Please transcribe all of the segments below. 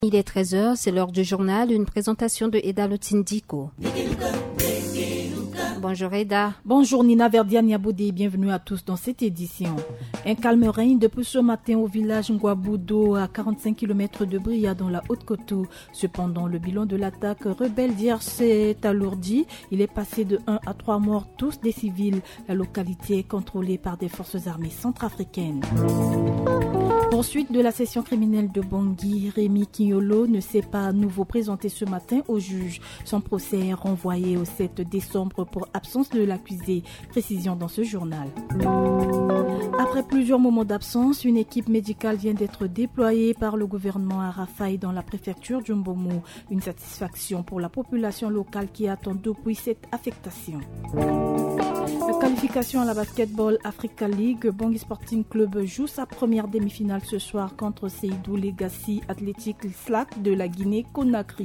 Il est 13h, c'est l'heure du journal, une présentation de Eda Lotindiko. Bonjour Eda. Bonjour Nina Verdiane-Yaboudé et bienvenue à tous dans cette édition. Un calme règne depuis ce matin au village Ngwaboudo à 45 km de Bria dans la Haute-Koto. Cependant, le bilan de l'attaque rebelle d'hier s'est alourdi. Il est passé de 1 à 3 morts, tous des civils. La localité est contrôlée par des forces armées centrafricaines. Poursuite de la session criminelle de Bangui, Rémi Kinyolo ne s'est pas à nouveau présenté ce matin au juge. Son procès est renvoyé au 7 décembre pour absence de l'accusé. Précision dans ce journal. Après plusieurs moments d'absence, une équipe médicale vient d'être déployée par le gouvernement à Rafai dans la préfecture du Mbomu. Une satisfaction pour la population locale qui attend depuis cette affectation. La qualification à la Basketball Africa League, Bangui Sporting Club joue sa première demi-finale ce soir contre Seydou Legacy Athletic Slack de la Guinée-Conakry.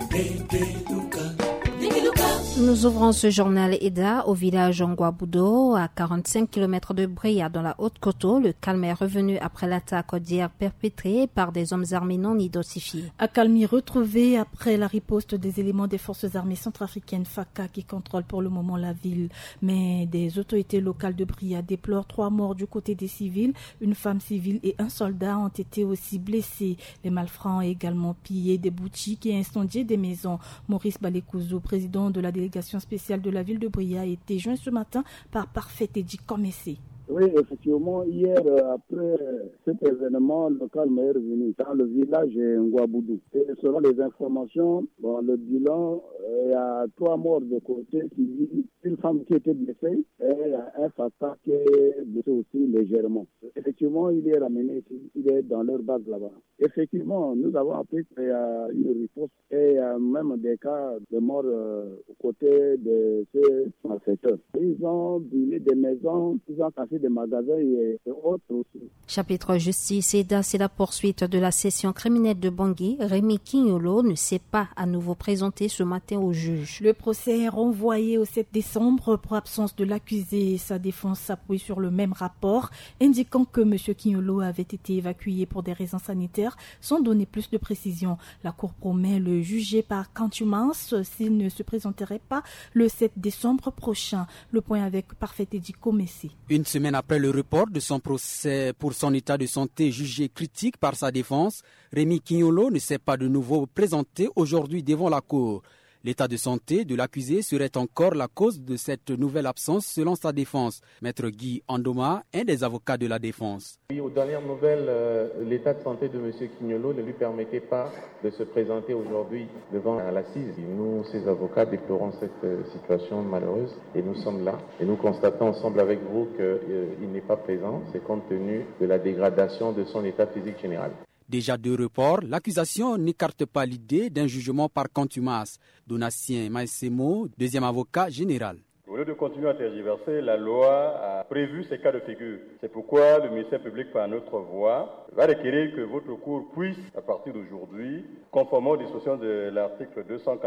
Nous ouvrons ce journal Eda au village Ngwaboudo, à 45 km de Bria dans la Haute-Koto. Le calme est revenu après l'attaque d'hier perpétrée par des hommes armés non identifiés. Accalmie retrouvée après la riposte des éléments des forces armées centrafricaines FACA qui contrôlent pour le moment la ville. Mais des autorités locales de Bria déplorent 3 morts du côté des civils. Une femme civile et un soldat ont été aussi blessés. Les malfrats ont également pillé des boutiques et incendié des maisons. Maurice Balekouzou, président de la délégation spéciale de la ville de Bria, a été joint ce matin par Parfait Eddy Komessé. Oui, effectivement, hier, après cet événement, le calme est revenu dans le village Ngwaboudou. Et selon les informations, le bilan, il y a 3 morts de côté civil, une femme qui était blessée et un fata qui est blessé aussi légèrement. Effectivement, il est ramené ici, il est dans leur base là-bas. Effectivement, nous avons appris qu'il y a une riposte et il y a même des cas de morts aux côtés de ces malfaiteurs. Ils ont brûlé des maisons, ils ont cassé des magasins et autres aussi. Chapitre Justice, Eda, c'est la poursuite de la session criminelle de Bangui. Rémi Kinyolo ne s'est pas à nouveau présenté ce matin au juge. Le procès est renvoyé au 7 décembre pour absence de l'accusé. Sa défense s'appuie sur le même rapport, indiquant que M. Kinyolo avait été évacué pour des raisons sanitaires, sans donner plus de précision. La Cour promet le juger par contumace s'il ne se présenterait pas le 7 décembre prochain. Le point avec Parfait Eddy Komessé. Une semaine après le report de son procès pour son état de santé jugé critique par sa défense, Rémi Kinyolo ne s'est pas de nouveau présenté aujourd'hui devant la Cour. L'état de santé de l'accusé serait encore la cause de cette nouvelle absence selon sa défense. Maître Guy Andoma, un des avocats de la défense. Oui, aux dernières nouvelles, l'état de santé de M. Kinyolo ne lui permettait pas de se présenter aujourd'hui devant l'assise. Nous, ses avocats, déplorons cette situation malheureuse et nous sommes là. Et nous constatons ensemble avec vous qu'il n'est pas présent. C'est compte tenu de la dégradation de son état physique général. Déjà de report, l'accusation n'écarte pas l'idée d'un jugement par contumace. Donatien Maïsemo, deuxième avocat général. Au lieu de continuer à tergiverser, la loi a prévu ces cas de figure. C'est pourquoi le ministère public, par notre voie, va requérir que votre cour puisse, à partir d'aujourd'hui, conformément aux dispositions de l'article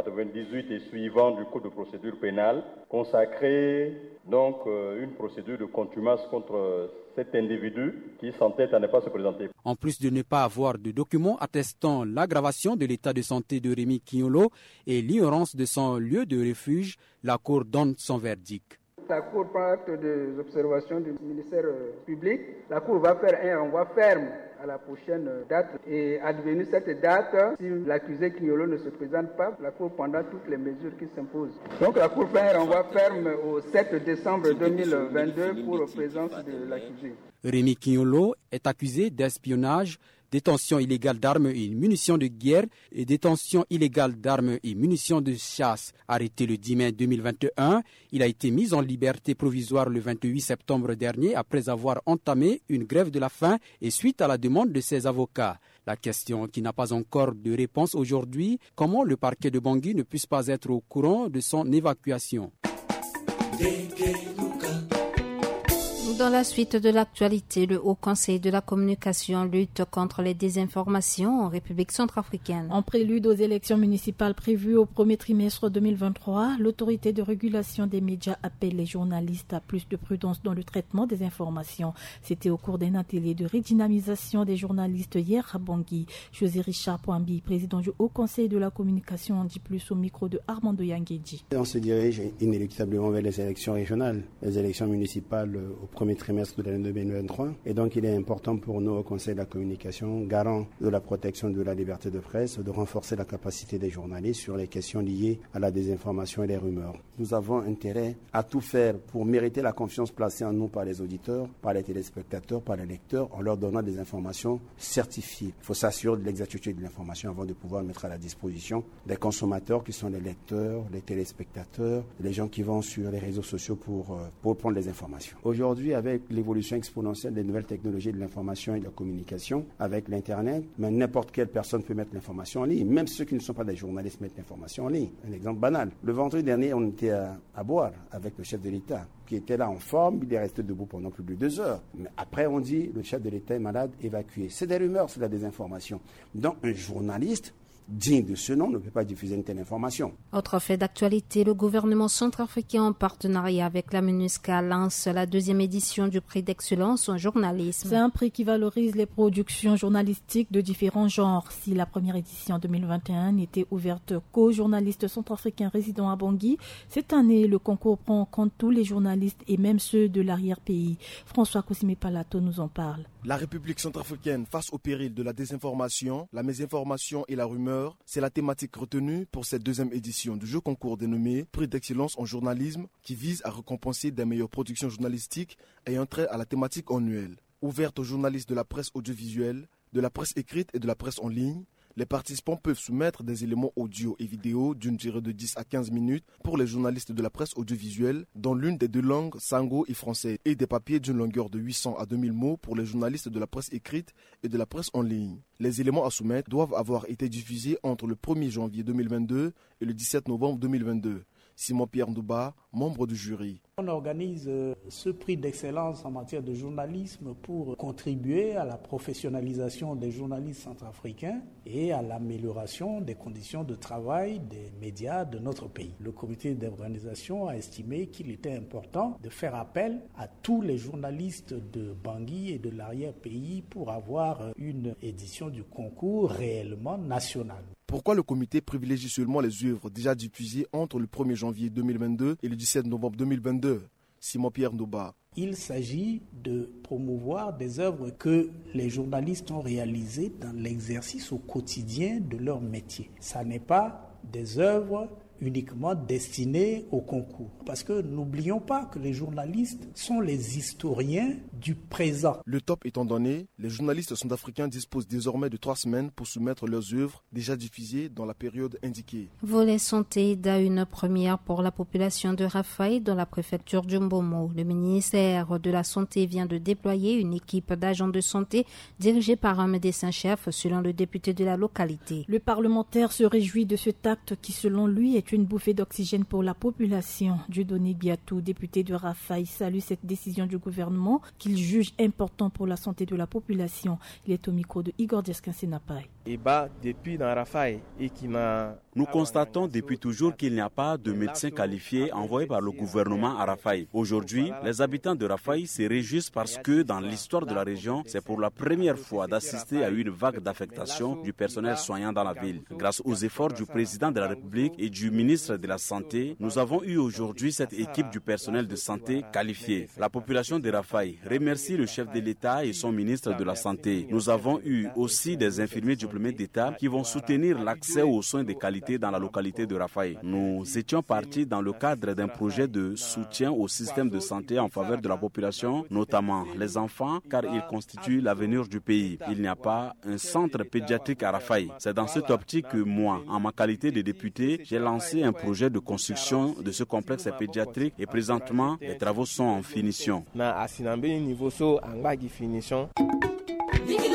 298 et suivant du Code de procédure pénale, consacrer donc une procédure de contumace contre cet individu qui s'entête à ne pas se présenter. En plus de ne pas avoir de documents attestant l'aggravation de l'état de santé de Rémi Kinyolo et l'ignorance de son lieu de refuge, la Cour donne son verdict. La Cour prend acte des observations du ministère public. La Cour va faire un renvoi ferme à la prochaine date. Et advenue cette date, si l'accusé Kinyolo ne se présente pas, la Cour prendra toutes les mesures qui s'imposent. Donc la Cour fait un renvoi ferme au 7 décembre 2022 pour présence de l'accusé. Rémi Kinyolo est accusé d'espionnage, détention illégale d'armes et munitions de guerre et détention illégale d'armes et munitions de chasse. Arrêté le 10 mai 2021, il a été mis en liberté provisoire le 28 septembre dernier après avoir entamé une grève de la faim et suite à la demande de ses avocats. La question qui n'a pas encore de réponse aujourd'hui, comment le parquet de Bangui ne puisse pas être au courant de son évacuation. Nous Dans la suite de l'actualité, le Haut Conseil de la communication lutte contre les désinformations en République centrafricaine. En prélude aux élections municipales prévues au premier trimestre 2023, l'autorité de régulation des médias appelle les journalistes à plus de prudence dans le traitement des informations. C'était au cours d'un atelier de redynamisation des journalistes hier à Bangui. José Richard Pouambi, président du Haut Conseil de la communication, en dit plus au micro de Armando Yangeji. On se dirige inéluctablement vers les élections régionales, les élections municipales au premier trimestre de l'année 2023. Et donc, il est important pour nous, au Conseil de la communication, garant de la protection de la liberté de presse, de renforcer la capacité des journalistes sur les questions liées à la désinformation et les rumeurs. Nous avons intérêt à tout faire pour mériter la confiance placée en nous par les auditeurs, par les téléspectateurs, par les lecteurs, en leur donnant des informations certifiées. Il faut s'assurer de l'exactitude de l'information avant de pouvoir mettre à la disposition des consommateurs qui sont les lecteurs, les téléspectateurs, les gens qui vont sur les réseaux sociaux pour prendre les informations. Aujourd'hui, avec l'évolution exponentielle des nouvelles technologies de l'information et de la communication, avec l'Internet, mais n'importe quelle personne peut mettre l'information en ligne. Même ceux qui ne sont pas des journalistes mettent l'information en ligne. Un exemple banal. Le vendredi dernier, on était à Boire avec le chef de l'État qui était là en forme. Il est resté debout pendant plus de 2 heures. Mais après, on dit le chef de l'État est malade, évacué. C'est des rumeurs, c'est de la désinformation. Donc, un journaliste digne de ce nom ne peut pas diffuser une telle information. Autre fait d'actualité, le gouvernement centrafricain en partenariat avec la MINUSCA lance la 2e édition du prix d'excellence en journalisme. C'est un prix qui valorise les productions journalistiques de différents genres. Si la première édition 2021 n'était ouverte qu'aux journalistes centrafricains résidant à Bangui, cette année, le concours prend en compte tous les journalistes et même ceux de l'arrière-pays. François Kousimé-Palato nous en parle. La République centrafricaine face au péril de la désinformation, la mésinformation et la rumeur, c'est la thématique retenue pour cette 2e édition du jeu concours dénommé Prix d'excellence en journalisme qui vise à récompenser des meilleures productions journalistiques ayant trait à la thématique annuelle. Ouverte aux journalistes de la presse audiovisuelle, de la presse écrite et de la presse en ligne, les participants peuvent soumettre des éléments audio et vidéo d'une durée de 10 à 15 minutes pour les journalistes de la presse audiovisuelle dans l'une des 2 langues, sango et français, et des papiers d'une longueur de 800 à 2000 mots pour les journalistes de la presse écrite et de la presse en ligne. Les éléments à soumettre doivent avoir été diffusés entre le 1er janvier 2022 et le 17 novembre 2022. Simon-Pierre Ndouba, membre du jury. On organise ce prix d'excellence en matière de journalisme pour contribuer à la professionnalisation des journalistes centrafricains et à l'amélioration des conditions de travail des médias de notre pays. Le comité d'organisation a estimé qu'il était important de faire appel à tous les journalistes de Bangui et de l'arrière-pays pour avoir une édition du concours réellement nationale. Pourquoi le comité privilégie seulement les œuvres déjà diffusées entre le 1er janvier 2022 et le 17 novembre 2022 ? Simon-Pierre Ndouba. Il s'agit de promouvoir des œuvres que les journalistes ont réalisées dans l'exercice au quotidien de leur métier. Ça n'est pas des œuvres uniquement destinées au concours. Parce que n'oublions pas que les journalistes sont les historiens du présent. Le top étant donné, les journalistes centrafricains disposent désormais de 3 semaines pour soumettre leurs œuvres déjà diffusées dans la période indiquée. Volet santé d'a une première pour la population de Rafai dans la préfecture du Mbomo. Le ministère de la Santé vient de déployer une équipe d'agents de santé dirigée par un médecin-chef selon le député de la localité. Le parlementaire se réjouit de cet acte qui selon lui est une bouffée d'oxygène pour la population. Dieudonné Biatou, député de Rafai, salue cette décision du gouvernement qu'il juge important pour la santé de la population. Il est au micro de Igor Djeskin-Senapai. Nous constatons depuis toujours qu'il n'y a pas de médecins qualifiés envoyés par le gouvernement à Rafai. Aujourd'hui, les habitants de Rafai se réjouissent parce que dans l'histoire de la région, c'est pour la première fois d'assister à une vague d'affectation du personnel soignant dans la ville. Grâce aux efforts du président de la République et du ministre de la Santé, nous avons eu aujourd'hui cette équipe du personnel de santé qualifiée. La population de Rafai remercie le chef de l'État et son ministre de la Santé. Nous avons eu aussi des infirmiers diplômés d'État qui vont soutenir l'accès aux soins de qualité dans la localité de Rafai. Nous étions partis dans le cadre d'un projet de soutien au système de santé en faveur de la population, notamment les enfants, car ils constituent l'avenir du pays. Il n'y a pas un centre pédiatrique à Rafai. C'est dans cette optique que moi, en ma qualité de député, j'ai lancé un projet de construction de ce complexe pédiatrique et présentement, les travaux sont en finition.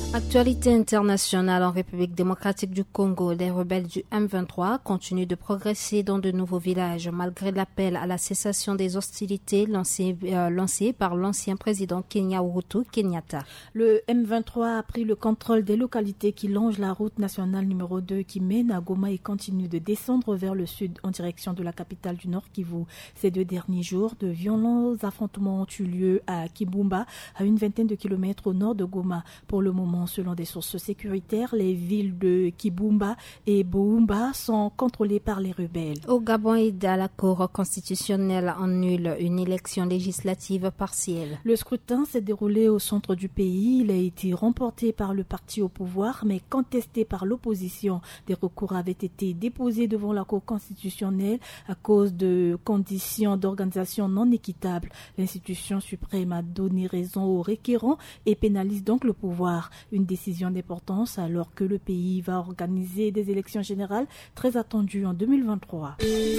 Actualité internationale en République démocratique du Congo, les rebelles du M23 continuent de progresser dans de nouveaux villages malgré l'appel à la cessation des hostilités lancé par l'ancien président Kenya Uhuru Kenyatta. Le M23 a pris le contrôle des localités qui longent la route nationale numéro 2 qui mène à Goma et continue de descendre vers le sud en direction de la capitale du Nord Kivu. Ces 2 derniers jours, de violents affrontements ont eu lieu à Kibumba, à une vingtaine de kilomètres au nord de Goma. Pour le moment, selon des sources sécuritaires, les villes de Kibumba et Boumba sont contrôlées par les rebelles. Au Gabon, la Cour constitutionnelle annule une élection législative partielle. Le scrutin s'est déroulé au centre du pays. Il a été remporté par le parti au pouvoir, mais contesté par l'opposition. Des recours avaient été déposés devant la Cour constitutionnelle à cause de conditions d'organisation non équitables. L'institution suprême a donné raison aux requérants et pénalise donc le pouvoir. Une décision d'importance alors que le pays va organiser des élections générales très attendues en 2023.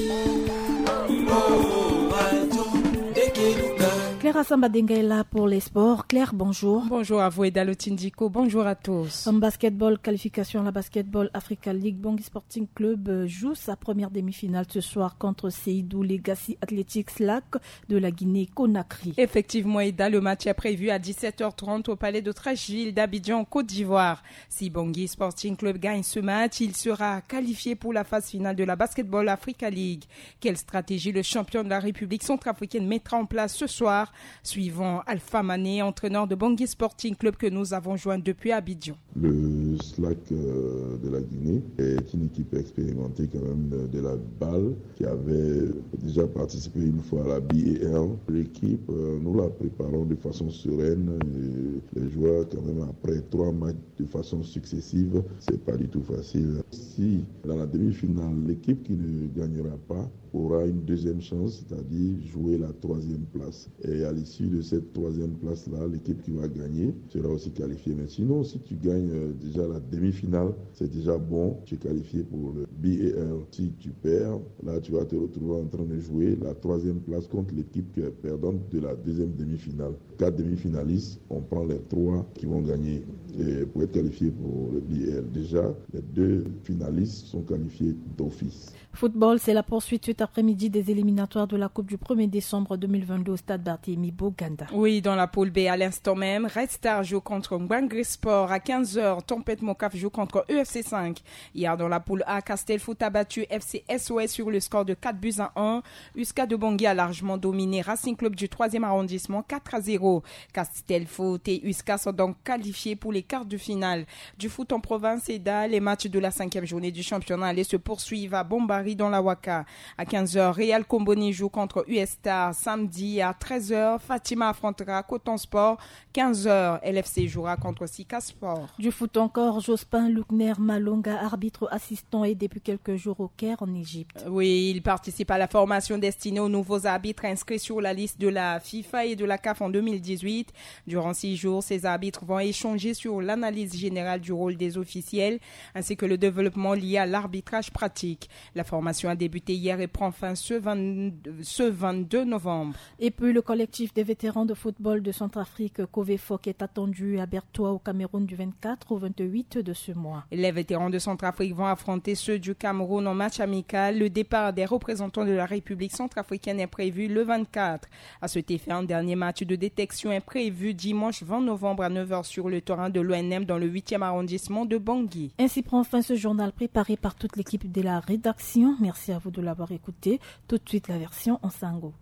Claire Assambadenga est là pour les sports. Claire, bonjour. Bonjour à vous et Dalotindiko, bonjour à tous. En basketball, qualification à la Basketball Africa League, Bangui Sporting Club joue sa première demi-finale ce soir contre Seydou Legacy Athletics Slack de la Guinée-Conakry. Effectivement, Eda, le match est prévu à 17h30 au palais de Trècheville d'Abidjan, Côte d'Ivoire. Si Bangui Sporting Club gagne ce match, il sera qualifié pour la phase finale de la Basketball Africa League. Quelle stratégie le champion de la République centrafricaine mettra en place ce soir? Suivant Alpha Mané, entraîneur de Bangui Sporting Club que nous avons joint depuis Abidjan. Le SLAC de la Guinée est une équipe expérimentée quand même de la balle qui avait déjà participé une fois à la BAL. L'équipe, nous la préparons de façon sereine. Et les joueurs quand même après 3 matchs de façon successive, c'est pas du tout facile. Si dans la demi-finale, l'équipe qui ne gagnera pas aura une deuxième chance, c'est-à-dire jouer la 3e place. Et à l'issue de cette 3e place-là, l'équipe qui va gagner sera aussi qualifiée. Mais sinon, si tu gagnes déjà la demi-finale, c'est déjà bon, tu es qualifié pour le BAL. Si tu perds, là tu vas te retrouver en train de jouer la 3e place contre l'équipe qui est perdante de la 2e demi-finale. 4 demi-finalistes, on prend les 3 qui vont gagner et pour être qualifiés pour le BAL. Déjà, les 2 finalistes sont qualifiés d'office. Football, c'est la poursuite cet après-midi des éliminatoires de la Coupe du 1er décembre 2022 au stade Barthélemy Boganda. Oui, dans la poule B, à l'instant même, Red Star joue contre Mbangri Sport à 15h. Tempête Mokaf joue contre UFC 5. Hier, dans la poule A, Castelfoot a battu FC SOS sur le score de 4-1. Uska de Bangui a largement dominé Racing Club du 3e arrondissement 4-0. Castelfoot et Uska sont donc qualifiés pour les quarts de finale. Du foot en province, Eda, les matchs de la 5e journée du championnat allaient se poursuivre à Bombari dans la Waka. À 15h, Real Comboni joue contre US Star. Samedi à 13h, Fatima affrontera Coton Sport. 15h, LFC jouera contre Sika Sport. Du foot encore, Jospin Lukner Malonga, arbitre assistant et depuis quelques jours au Caire en Égypte. Oui, il participe à la formation destinée aux nouveaux arbitres inscrits sur la liste de la FIFA et de la CAF en 2018. Durant 6 jours, ces arbitres vont échanger sur l'analyse générale du rôle des officiels ainsi que le développement lié à l'arbitrage pratique. La formation a débuté hier et prend fin ce 22 novembre. Et puis le collectif des vétérans de football de Centrafrique, Covefoc, est attendu à Bertoua au Cameroun du 24 au 28 de ce mois. Les vétérans de Centrafrique vont affronter ceux du Cameroun en match amical. Le départ des représentants de la République centrafricaine est prévu le 24. À cet effet, un dernier match de détection est prévu dimanche 20 novembre à 9h sur le terrain de l'ONM dans le 8e arrondissement de Bangui. Ainsi prend fin ce journal préparé par toute l'équipe de la rédaction. Merci à vous de l'avoir écouté. Tout de suite la version en sango.